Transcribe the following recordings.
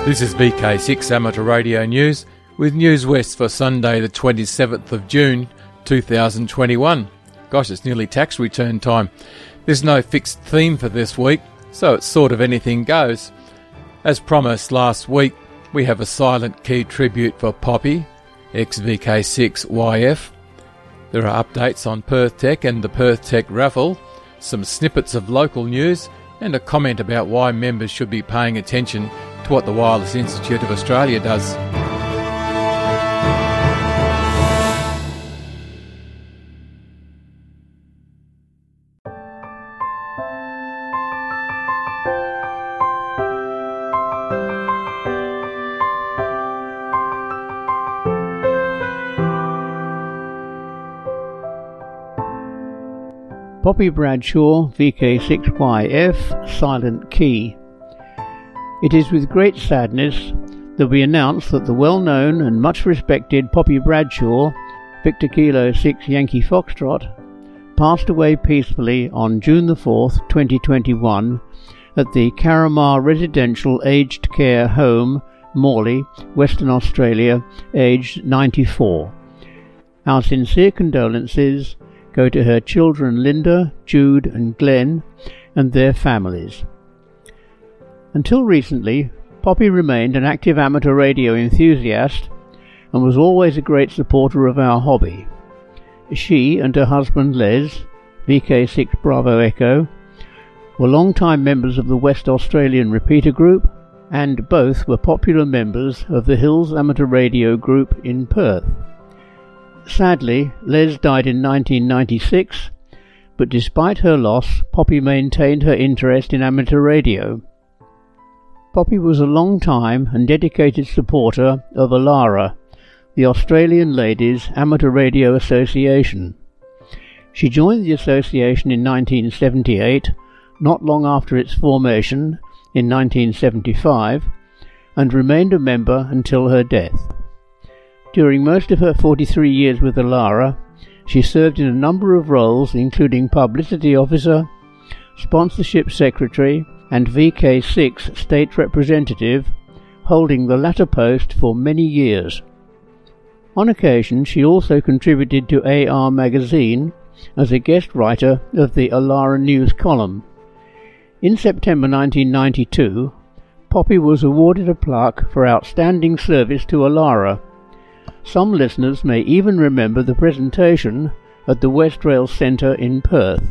This is VK6 Amateur Radio News with News West for Sunday the 27th of June 2021. Gosh, it's nearly tax return time. There's no fixed theme for this week, so it's sort of anything goes. As promised last week, we have a silent key tribute for Poppy, ex-VK6YF. There are updates on Perth Tech and the Perth Tech raffle, some snippets of local news, and a comment about why members should be paying attention to what the Wireless Institute of Australia does. Poppy Bradshaw, VK6YF, Silent Key. It is with great sadness that we announce that the well-known and much-respected Poppy Bradshaw, Victor Kilo 6 Yankee Foxtrot, passed away peacefully on June the 4th, 2021, at the Carramar Residential Aged Care Home, Morley, Western Australia, aged 94. Our sincere condolences go to her children Linda, Jude and Glenn and their families. Until recently, Poppy remained an active amateur radio enthusiast and was always a great supporter of our hobby. She and her husband Les, VK6 Bravo Echo, were long-time members of the West Australian Repeater Group, and both were popular members of the Hills Amateur Radio Group in Perth. Sadly, Les died in 1996, but despite her loss, Poppy maintained her interest in amateur radio. Poppy was a long-time and dedicated supporter of ALARA, the Australian Ladies Amateur Radio Association. She joined the association in 1978, not long after its formation in 1975, and remained a member until her death. During most of her 43 years with ALARA, she served in a number of roles including publicity officer, sponsorship secretary, and VK6 state representative, holding the latter post for many years. On occasion, she also contributed to AR Magazine as a guest writer of the ALARA News column. In September 1992, Poppy was awarded a plaque for outstanding service to ALARA. Some listeners may even remember the presentation at the Westrail Centre in Perth.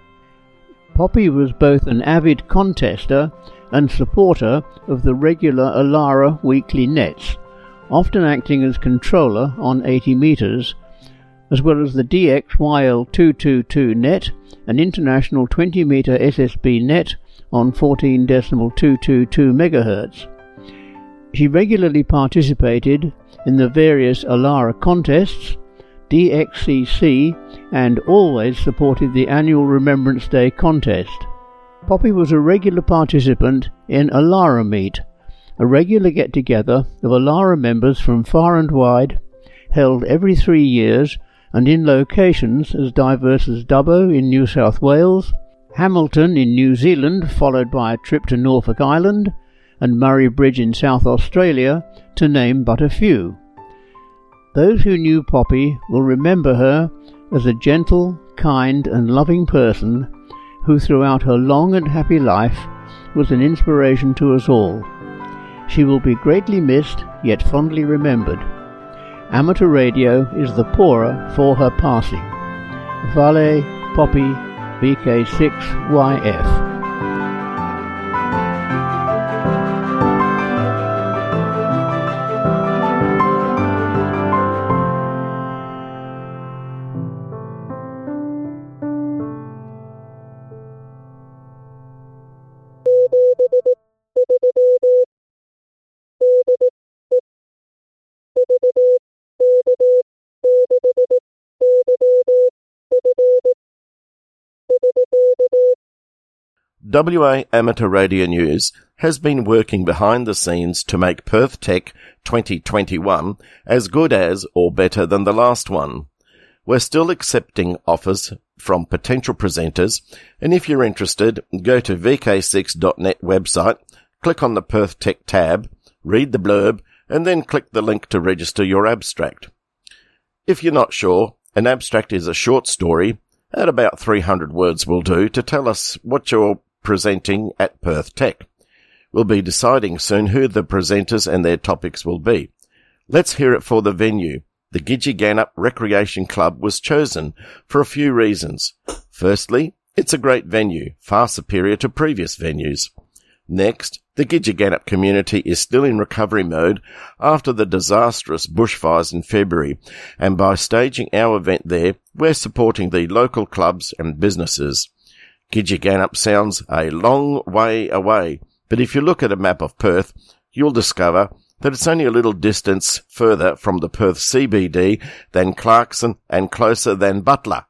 Poppy was both an avid contester and supporter of the regular ALARA weekly nets, often acting as controller on 80 metres, as well as the DXYL222 net, an international 20-metre SSB net on 14.222 MHz. She regularly participated in the various ALARA contests, DXCC, and always supported the annual Remembrance Day contest. Poppy was a regular participant in ALARA Meet, a regular get-together of ALARA members from far and wide, held every 3 years and in locations as diverse as Dubbo in New South Wales, Hamilton in New Zealand, followed by a trip to Norfolk Island, and Murray Bridge in South Australia, to name but a few. Those who knew Poppy will remember her as a gentle, kind and loving person who throughout her long and happy life was an inspiration to us all. She will be greatly missed, yet fondly remembered. Amateur radio is the poorer for her passing. Vale Poppy, VK6YF. WA Amateur Radio News has been working behind the scenes to make Perth Tech 2021 as good as or better than the last one. We're still accepting offers from potential presenters, and if you're interested, go to vk6.net website, click on the Perth Tech tab, read the blurb, and then click the link to register your abstract. If you're not sure, an abstract is a short story, at about 300 words will do, to tell us what you're presenting at Perth Tech. We'll be deciding soon who the presenters and their topics will be. Let's hear it for the venue. The Gidgegannup Recreation Club was chosen for a few reasons. Firstly, it's a great venue, far superior to previous venues. Next, the Gidgegannup community is still in recovery mode after the disastrous bushfires in February, and by staging our event there, we're supporting the local clubs and businesses. Gidgegannup sounds a long way away, but if you look at a map of Perth, you'll discover that it's only a little distance further from the Perth CBD than Clarkson and closer than Butler.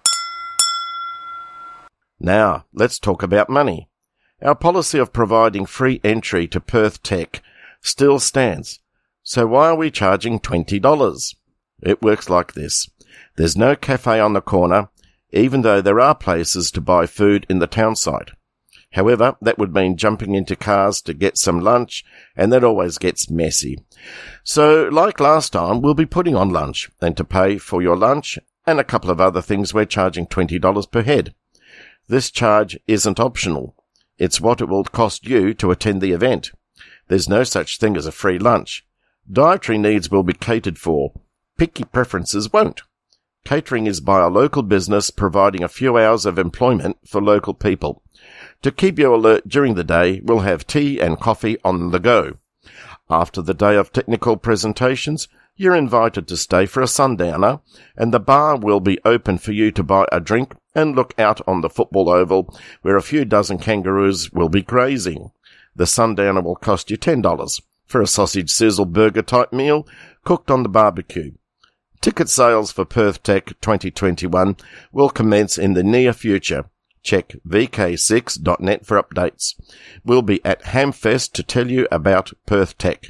Now, let's talk about money. Our policy of providing free entry to Perth Tech still stands. So why are we charging $20? It works like this. There's no cafe on the corner, even though there are places to buy food in the town site. However, that would mean jumping into cars to get some lunch, and that always gets messy. So, like last time, we'll be putting on lunch, and to pay for your lunch and a couple of other things, we're charging $20 per head. This charge isn't optional. It's what it will cost you to attend the event. There's no such thing as a free lunch. Dietary needs will be catered for. Picky preferences won't. Catering is by a local business providing a few hours of employment for local people. To keep you alert during the day, we'll have tea and coffee on the go. After the day of technical presentations, you're invited to stay for a sundowner, and the bar will be open for you to buy a drink and look out on the football oval where a few dozen kangaroos will be grazing. The sundowner will cost you $10 for a sausage sizzle burger type meal cooked on the barbecue. Ticket sales for Perth Tech 2021 will commence in the near future. Check vk6.net for updates. We'll be at Hamfest to tell you about Perth Tech.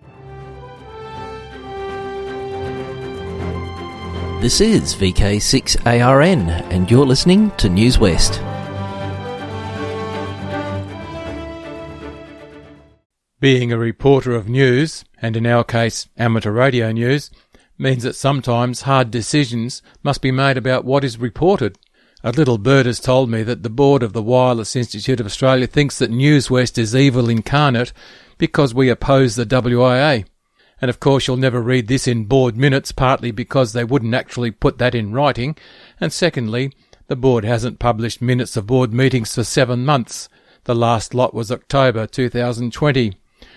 This is VK6ARN and you're listening to News West. Being a reporter of news, and in our case amateur radio news, means that sometimes hard decisions must be made about what is reported. A little bird has told me that the board of the Wireless Institute of Australia thinks that News West is evil incarnate because we oppose the WIA. And of course you'll never read this in board minutes, partly because they wouldn't actually put that in writing, and secondly, the board hasn't published minutes of board meetings for 7 months. The last lot was October 2020.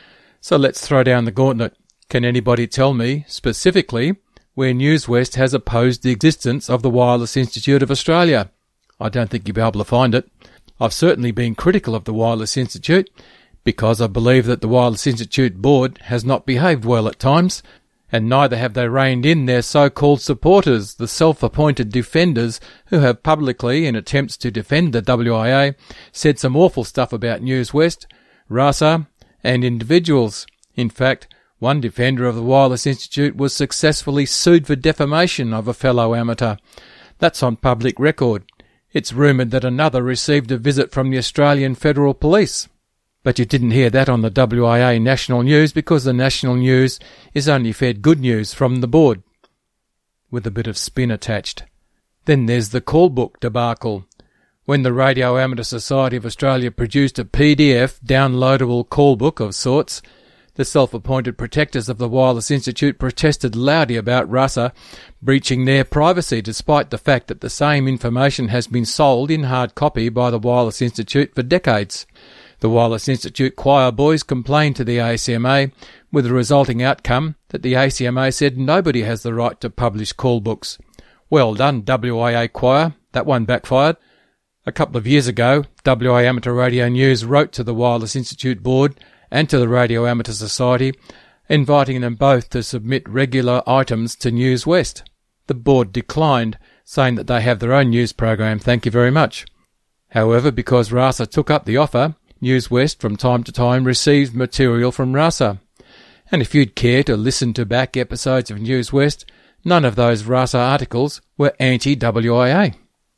So let's throw down the gauntlet. Can anybody tell me, specifically, where News West has opposed the existence of the Wireless Institute of Australia? I don't think you'll be able to find it. I've certainly been critical of the Wireless Institute, because I believe that the Wireless Institute board has not behaved well at times, and neither have they reined in their so-called supporters, the self-appointed defenders who have publicly, in attempts to defend the WIA, said some awful stuff about News West, RASA, and individuals. In fact, one defender of the Wireless Institute was successfully sued for defamation of a fellow amateur. That's on public record. It's rumoured that another received a visit from the Australian Federal Police. But you didn't hear that on the WIA national news because the national news is only fed good news from the board, with a bit of spin attached. Then there's the call book debacle. When the Radio Amateur Society of Australia produced a PDF downloadable call book of sorts, the self-appointed protectors of the Wireless Institute protested loudly about RASA breaching their privacy, despite the fact that the same information has been sold in hard copy by the Wireless Institute for decades. The Wireless Institute choir boys complained to the ACMA, with the resulting outcome that the ACMA said nobody has the right to publish call books. Well done, WIA choir. That one backfired. A couple of years ago, WA Amateur Radio News wrote to the Wireless Institute board and to the Radio Amateur Society, inviting them both to submit regular items to News West. The board declined, saying that they have their own news program, thank you very much. However, because RASA took up the offer, News West from time to time receives material from RASA. And if you'd care to listen to back episodes of News West, none of those RASA articles were anti-WIA.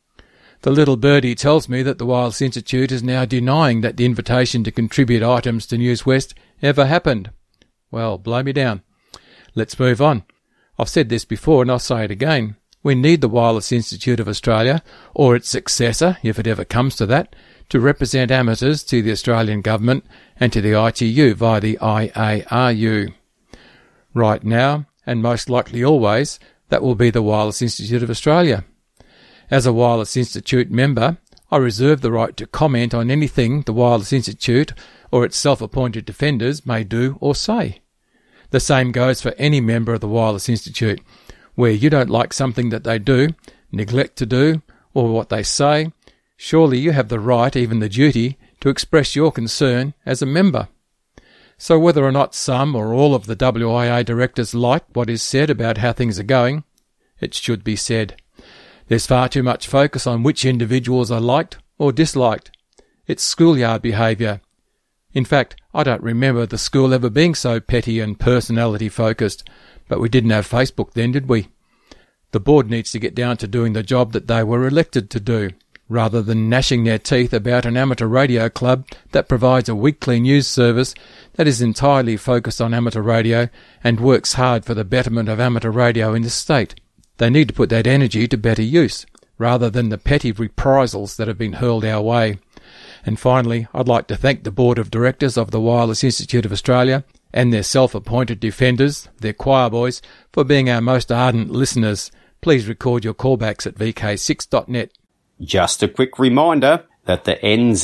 The little birdie tells me that the Wireless Institute is now denying that the invitation to contribute items to News West ever happened. Well, blow me down. Let's move on. I've said this before and I'll say it again. We need the Wireless Institute of Australia, or its successor, if it ever comes to that, to represent amateurs to the Australian Government and to the ITU via the IARU. Right now, and most likely always, that will be the Wireless Institute of Australia. As a Wireless Institute member, I reserve the right to comment on anything the Wireless Institute or its self-appointed defenders may do or say. The same goes for any member of the Wireless Institute, where you don't like something that they do, neglect to do, or what they say. Surely you have the right, even the duty, to express your concern as a member. So whether or not some or all of the WIA directors like what is said about how things are going, it should be said. There's far too much focus on which individuals are liked or disliked. It's schoolyard behaviour. In fact, I don't remember the school ever being so petty and personality-focused, but we didn't have Facebook then, did we? The board needs to get down to doing the job that they were elected to do, rather than gnashing their teeth about an amateur radio club that provides a weekly news service that is entirely focused on amateur radio and works hard for the betterment of amateur radio in the state. They need to put that energy to better use, rather than the petty reprisals that have been hurled our way. And finally, I'd like to thank the Board of Directors of the Wireless Institute of Australia and their self-appointed defenders, their choir boys, for being our most ardent listeners. Please record your callbacks at vk6.net. Just a quick reminder that the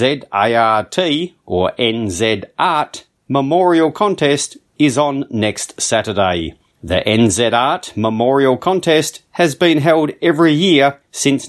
NZART, or NZArt, Memorial Contest is on next Saturday. The NZArt Memorial Contest has been held every year since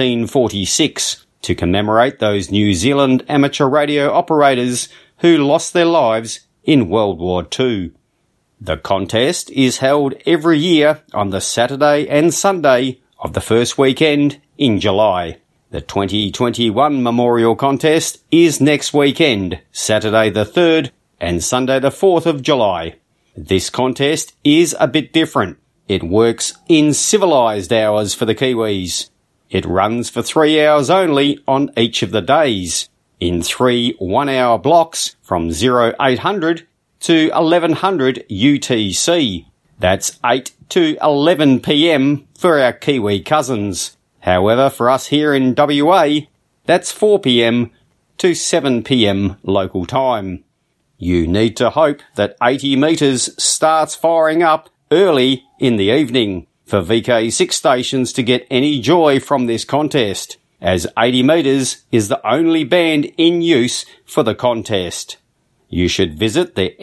1946 to commemorate those New Zealand amateur radio operators who lost their lives in World War II. The contest is held every year on the Saturday and Sunday of the first weekend in July. The 2021 Memorial Contest is next weekend, Saturday the 3rd and Sunday the 4th of July. This contest is a bit different. It works in civilised hours for the Kiwis. It runs for 3 hours only on each of the days, in 3 one-hour blocks from 0800 to 1100 UTC. That's 8 to 11 PM for our Kiwi cousins. However, for us here in WA, that's 4 PM to 7 PM local time. You need to hope that 80 metres starts firing up early in the evening for VK6 stations to get any joy from this contest, as 80 metres is the only band in use for the contest. You should visit the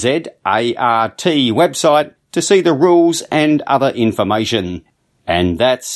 NZART website to see the rules and other information, and that's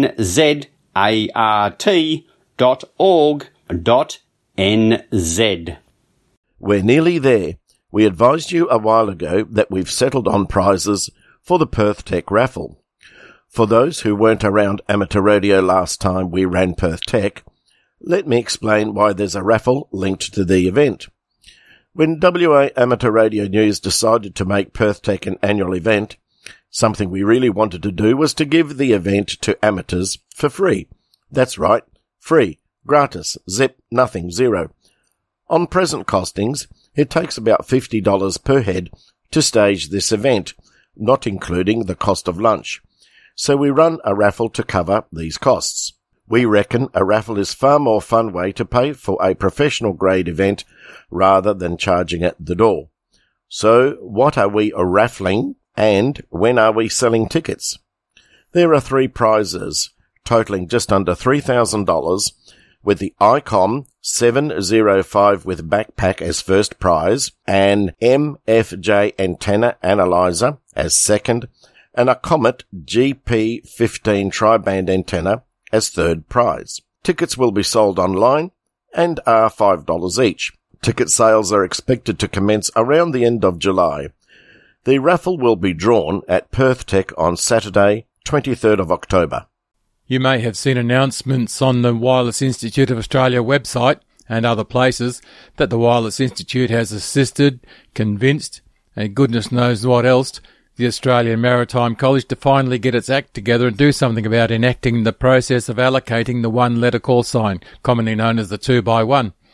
nzart.org.nz. We're nearly there. We advised you a while ago that we've settled on prizes for the Perth Tech raffle. For those who weren't around amateur radio last time we ran Perth Tech, let me explain why there's a raffle linked to the event. When WA Amateur Radio News decided to make Perth Tech an annual event, something we really wanted to do was to give the event to amateurs for free. That's right, free, gratis, zip, nothing, zero. On present costings, it takes about $50 per head to stage this event, not including the cost of lunch. So we run a raffle to cover these costs. We reckon a raffle is far more fun way to pay for a professional grade event rather than charging at the door. So what are we raffling and when are we selling tickets? There are 3 prizes, totaling just under $3,000, with the ICOM 705 with backpack as first prize, an MFJ antenna analyzer as second, and a Comet GP15 tri-band antenna as third prize. Tickets will be sold online and are $5 each. Ticket sales are expected to commence around the end of July. The raffle will be drawn at Perth Tech on Saturday, 23rd of October. You may have seen announcements on the Wireless Institute of Australia website and other places that the Wireless Institute has assisted, convinced, and goodness knows what else, the Australian Maritime College to finally get its act together and do something about enacting the process of allocating the one-letter call sign, commonly known as the 2x1.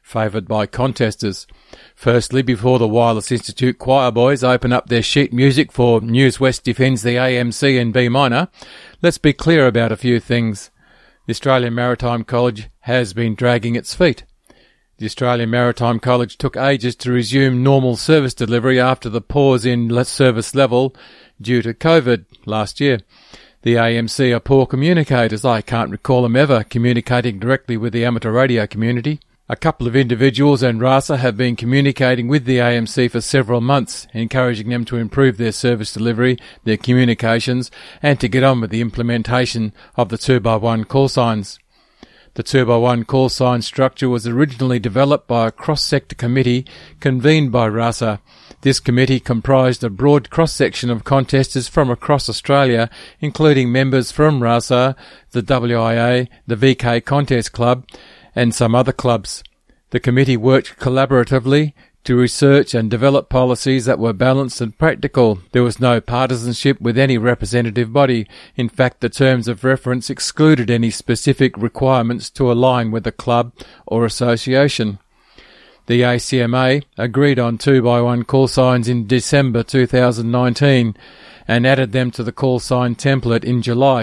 favoured by contesters. Firstly, before the Wireless Institute Choir Boys open up their sheet music for News West Defends the AMC in B minor, let's be clear about a few things. The Australian Maritime College has been dragging its feet. The Australian Maritime College took ages to resume normal service delivery after the pause in service level due to COVID last year. The AMC are poor communicators. I can't recall them ever communicating directly with the amateur radio community. A couple of individuals and RASA have been communicating with the AMC for several months, encouraging them to improve their service delivery, their communications, and to get on with the implementation of the 2x1 call signs. The 2x1 call sign structure was originally developed by a cross-sector committee convened by RASA. This committee comprised a broad cross-section of contesters from across Australia, including members from RASA, the WIA, the VK Contest Club, and some other clubs. The committee worked collaboratively to research and develop policies that were balanced and practical. There was no partisanship with any representative body. In fact, the terms of reference excluded any specific requirements to align with a club or association. The ACMA agreed on 2x1 call signs in December 2019 and added them to the call sign template in July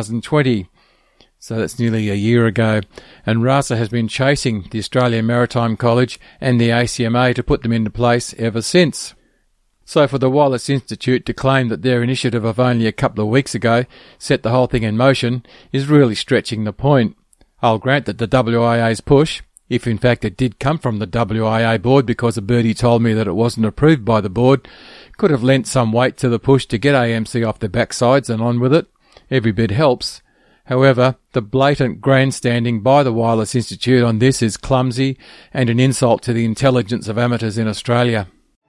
2020. So that's nearly a year ago, and RASA has been chasing the Australian Maritime College and the ACMA to put them into place ever since. So for the Wireless Institute to claim that their initiative of only a couple of weeks ago set the whole thing in motion is really stretching the point. I'll grant that the WIA's push, if in fact it did come from the WIA board because a birdie told me that it wasn't approved by the board, could have lent some weight to the push to get AMC off their backsides and on with it. Every bit helps. However, the blatant grandstanding by the Wireless Institute on this is clumsy and an insult to the intelligence of amateurs in Australia.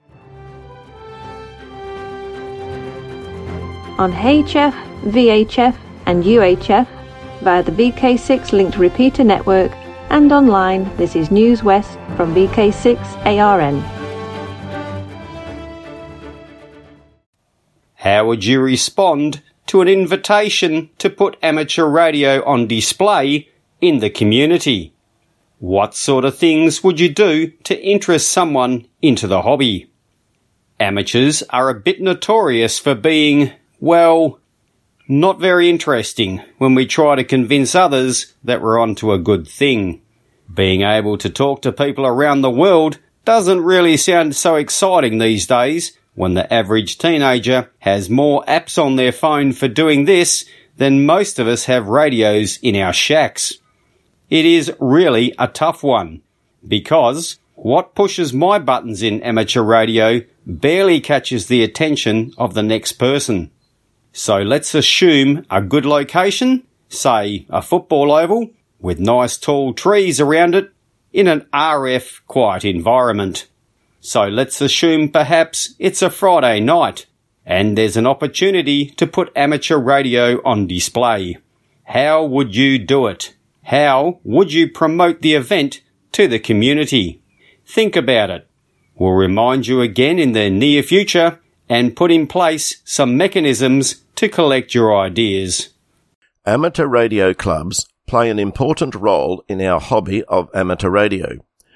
On HF, VHF and UHF via the VK6 linked repeater network and online, this is News West from VK6 ARN. How would you respond to an invitation to put amateur radio on display in the community? What sort of things would you do to interest someone into the hobby? Amateurs are a bit notorious for being, well, not very interesting when we try to convince others that we're onto a good thing. Being able to talk to people around the world doesn't really sound so exciting these days, when the average teenager has more apps on their phone for doing this than most of us have radios in our shacks. It is really a tough one, because what pushes my buttons in amateur radio barely catches the attention of the next person. So let's assume a good location, say a football oval, with nice tall trees around it, in an RF quiet environment. So let's assume perhaps it's a Friday night, and there's an opportunity to put amateur radio on display. How would you do it? How would you promote the event to the community? Think about it. We'll remind you again in the near future and put in place some mechanisms to collect your ideas. Amateur radio clubs play an important role in our hobby of amateur radio.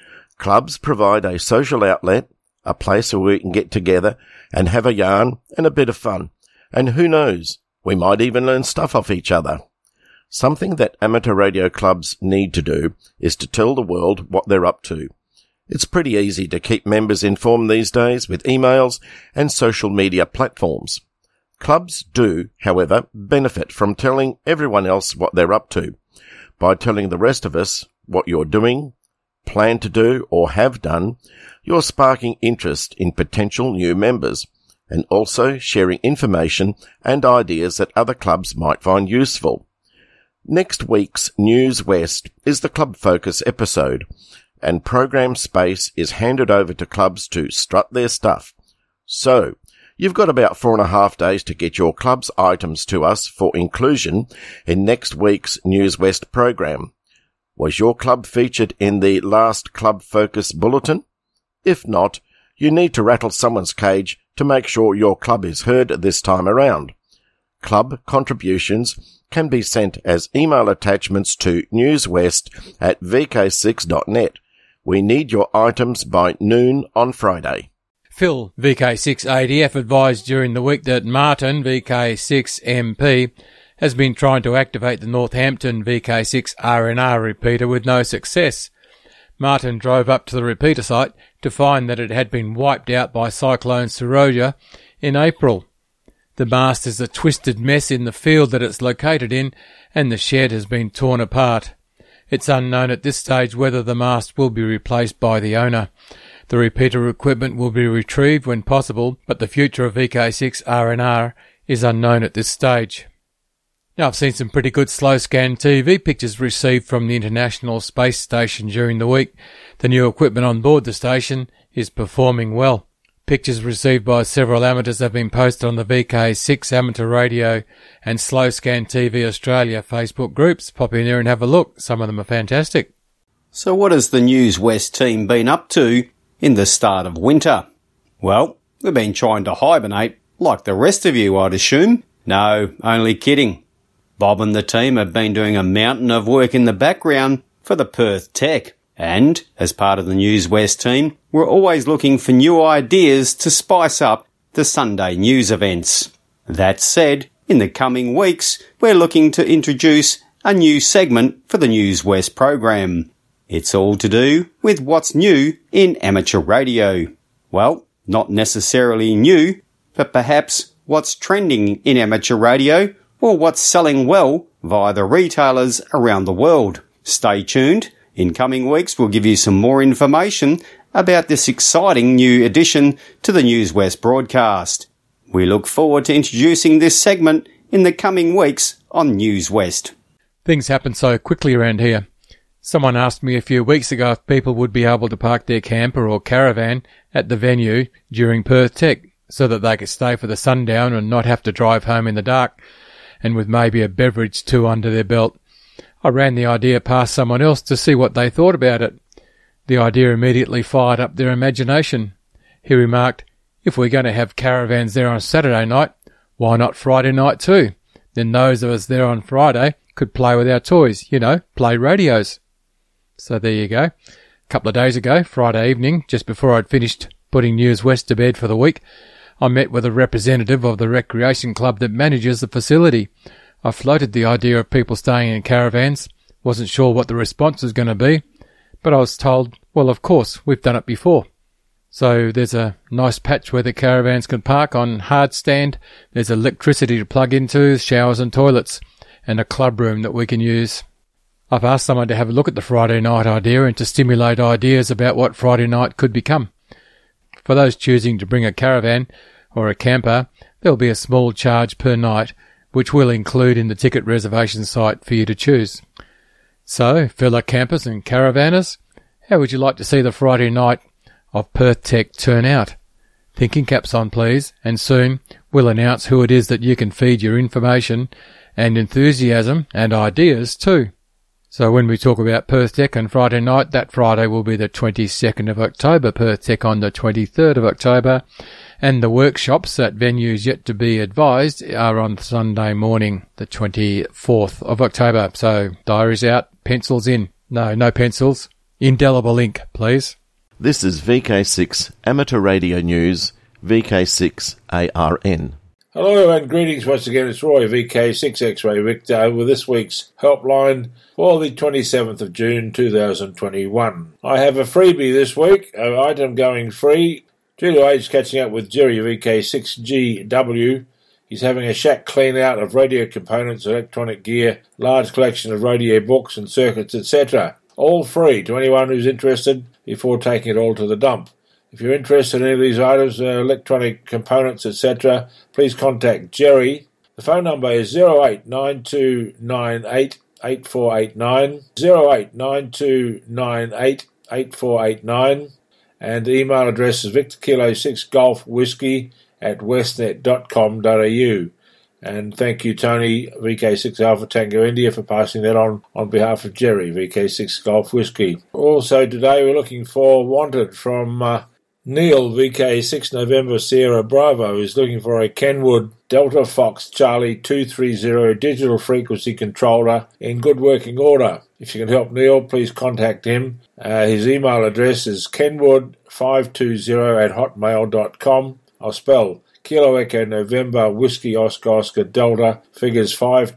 Clubs provide a social outlet, a place where we can get together and have a yarn and a bit of fun. And who knows, we might even learn stuff off each other. Something that amateur radio clubs need to do is to tell the world what they're up to. It's pretty easy to keep members informed these days with emails and social media platforms. Clubs do, however, benefit from telling everyone else what they're up to. By telling the rest of us what you're doing, plan to do, or have done, you're sparking interest in potential new members, and also sharing information and ideas that other clubs might find useful. Next week's News West is the Club Focus episode, and program space is handed over to clubs to strut their stuff. So, you've got about 4.5 days to get your club's items to us for inclusion in next week's News West program. Was your club featured in the last Club Focus bulletin? If not, you need to rattle someone's cage to make sure your club is heard this time around. Club contributions can be sent as email attachments to newswest@vk6.net, We need your items by noon on Friday. Phil, VK6ADF, advised during the week that Martin, VK6MP, has been trying to activate the Northampton VK6 RNR repeater with no success. Martin drove up to the repeater site to find that it had been wiped out by Cyclone Seroja in April. The mast is a twisted mess in the field that it's located in, and the shed has been torn apart. It's unknown at this stage whether the mast will be replaced by the owner. The repeater equipment will be retrieved when possible, but the future of VK6 RNR is unknown at this stage. Now, I've seen some pretty good slow-scan TV pictures received from the International Space Station during the week. The new equipment on board the station is performing well. Pictures received by several amateurs have been posted on the VK6 Amateur Radio and Slow Scan TV Australia Facebook groups. Pop in there and have a look. Some of them are fantastic. So what has the News West team been up to in the start of winter? Well, we've been trying to hibernate like the rest of you, I'd assume. No, only kidding. Bob and the team have been doing a mountain of work in the background for the Perth Tech. And, as part of the News West team, we're always looking for new ideas to spice up the Sunday news events. That said, in the coming weeks, we're looking to introduce a new segment for the News West program. It's all to do with what's new in amateur radio. Well, not necessarily new, but perhaps what's trending in amateur radio or what's selling well via the retailers around the world. Stay tuned. In coming weeks, we'll give you some more information about this exciting new addition to the News West broadcast. We look forward to introducing this segment in the coming weeks on News West. Things happen so quickly around here. Someone asked me a few weeks ago if people would be able to park their camper or caravan at the venue during Perth Tech so that they could stay for the sundown and not have to drive home in the dark, and with maybe a beverage too under their belt. I ran the idea past someone else to see what they thought about it. The idea immediately fired up their imagination. He remarked, if we're going to have caravans there on Saturday night, why not Friday night too? Then those of us there on Friday could play with our toys, play radios. So there you go. A couple of days ago, Friday evening, just before I'd finished putting News West to bed for the week, I met with a representative of the recreation club that manages the facility. I floated the idea of people staying in caravans, wasn't sure what the response was going to be, but I was told, well, of course, we've done it before. So there's a nice patch where the caravans can park on hard stand, there's electricity to plug into, showers and toilets, and a club room that we can use. I've asked someone to have a look at the Friday night idea and to stimulate ideas about what Friday night could become. For those choosing to bring a caravan or a camper, there'll be a small charge per night, which we'll include in the ticket reservation site for you to choose. So, fellow campers and caravanners, how would you like to see the Friday night of Perth Tech turn out? Thinking caps on, please, and soon we'll announce who it is that you can feed your information and enthusiasm and ideas too. So when we talk about Perth Tech and Friday night, that Friday will be the 22nd of October, Perth Tech on the 23rd of October, and the workshops at venues yet to be advised are on Sunday morning, the 24th of October. So diaries out, pencils in. No pencils. Indelible ink, please. This is VK6 Amateur Radio News, VK6 ARN. Hello and greetings once again, it's Roy, VK6 X-Ray Victor, with this week's helpline for the 27th of June 2021. I have a freebie this week, an item going free. Julio H catching up with Jerry, VK6GW. He's having a shack clean out of radio components, electronic gear, large collection of radio books and circuits, etc. All free to anyone who's interested before taking it all to the dump. If you're interested in any of these items, electronic components, etc., please contact Jerry. The phone number is 0892988489, 0892988489, and the email address is victorkilo6golfwhiskey@westnet.com.au. And thank you, Tony, VK6 Alpha Tango India, for passing that on behalf of Jerry, VK6 Golf Whiskey. Also today we're looking for Wanted from Neil, VK6 November Sierra Bravo, is looking for a Kenwood Delta Fox Charlie 230 digital frequency controller in good working order. If you can help Neil, please contact him. His email address is kenwood520@hotmail.com. I'll spell Kilo Echo November Whiskey Oscar Oscar Delta figures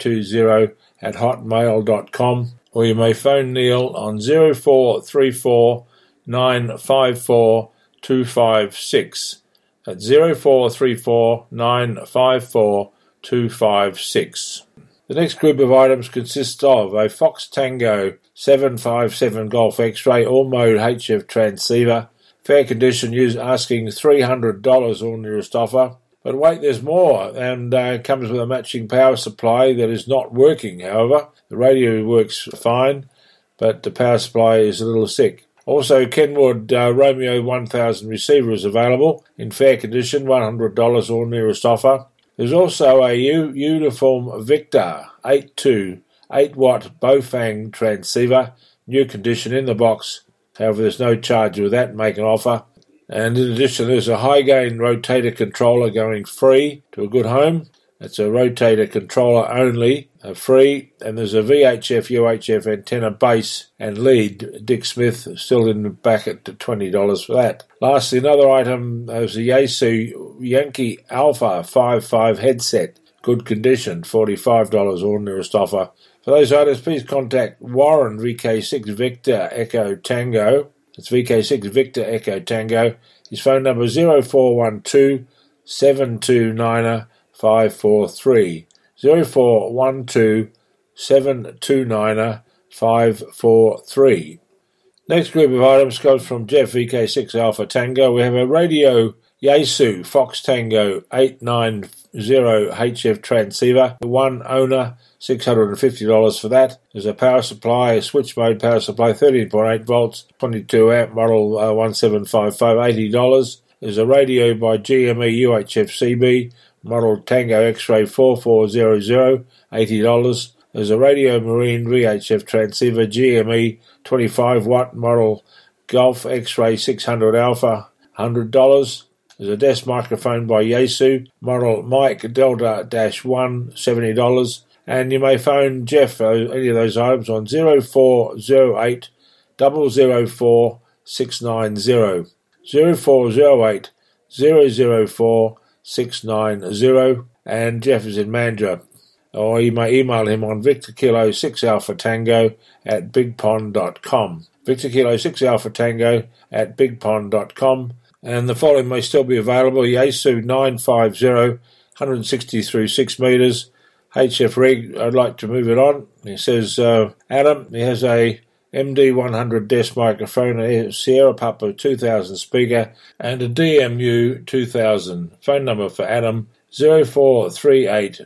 520@hotmail.com, or you may phone Neil on 0434 954 256. That's 0434 954 256. The next group of items consists of a Fox Tango 757 Golf X-Ray all-mode HF transceiver. Fair condition, asking $300 or nearest offer. But wait, there's more, and comes with a matching power supply that is not working, however. The radio works fine, but the power supply is a little sick. Also, Kenwood Romeo 1000 receiver is available in fair condition, $100 or nearest offer. There's also a Uniform Victor 8.2 8-watt Bofang transceiver, new condition in the box. However, there's no charge with that, make an offer. And in addition, there's a high-gain rotator controller going free to a good home. It's a rotator controller only, free, and there's a VHF UHF antenna base and lead. Dick Smith still in the back at $20 for that. Lastly, another item is a Yaesu Yankee Alpha 5.5 headset, good condition, $45 or nearest offer. For those items, please contact Warren, VK6 Victor Echo Tango. It's VK6 Victor Echo Tango. His phone number is 0412 729 543. 0412 729 543. Next group of items comes from Jeff, VK6 Alpha Tango. We have a radio Yaesu Fox Tango 890 HF transceiver. The one owner, $650 for that. There's a power supply, a switch mode power supply, 13.8 volts, 22 amp, model 1755, $80. There's a radio by GME UHF CB, model Tango X-Ray 4400, $80. There's a Radio Marine VHF transceiver GME 25 watt, model Golf X-Ray 600 Alpha, $100. There's a desk microphone by Yaesu, model Mike Delta-1, $70. And you may phone Jeff any of those items on 0408 004 690. 0408 004 690. And Jeff is in Mandurah. Or you may email him on Victor Kilo 6 Alpha Tango at bigpond.com. Victor Kilo 6 Alpha Tango at bigpond.com. And the following may still be available: Yaesu 950, 160 through 6 metres. HF rig, I'd like to move it on. He says, Adam, he has a MD100 desk microphone, a Sierra Papa 2000 speaker, and a DMU 2000. Phone number for Adam, 0438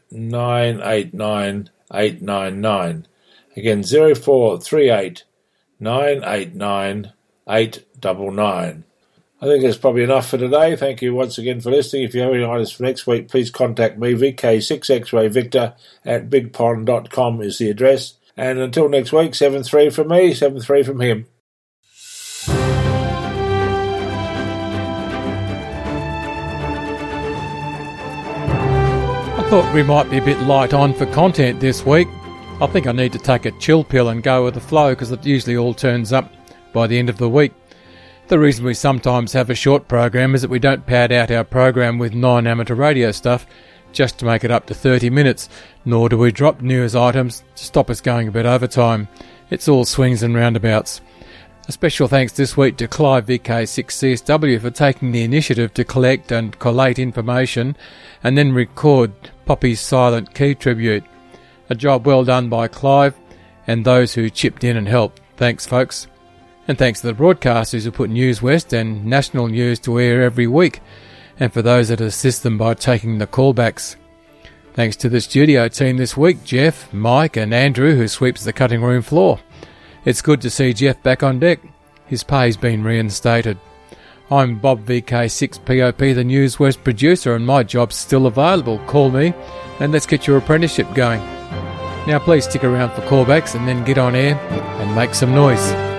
989 899. Again, 0438 989 899. I think that's probably enough for today. Thank you once again for listening. If you have any ideas for next week, please contact me. VK6X-Ray Victor at bigpond.com is the address. And until next week, 7-3 from me, 7-3 from him. I thought we might be a bit light on for content this week. I think I need to take a chill pill and go with the flow, because it usually all turns up by the end of the week. The reason we sometimes have a short program is that we don't pad out our program with non-amateur radio stuff just to make it up to 30 minutes, nor do we drop news items to stop us going a bit over time. It's all swings and roundabouts. A special thanks this week to Clive VK6CSW for taking the initiative to collect and collate information and then record Poppy's Silent Key tribute. A job well done by Clive and those who chipped in and helped. Thanks, folks. And thanks to the broadcasters who put News West and national news to air every week, and for those that assist them by taking the callbacks. Thanks to the studio team this week, Jeff, Mike and Andrew, who sweeps the cutting room floor. It's good to see Jeff back on deck. His pay's been reinstated. I'm Bob VK6POP, the News West producer, and my job's still available. Call me and let's get your apprenticeship going. Now please stick around for callbacks and then get on air and make some noise.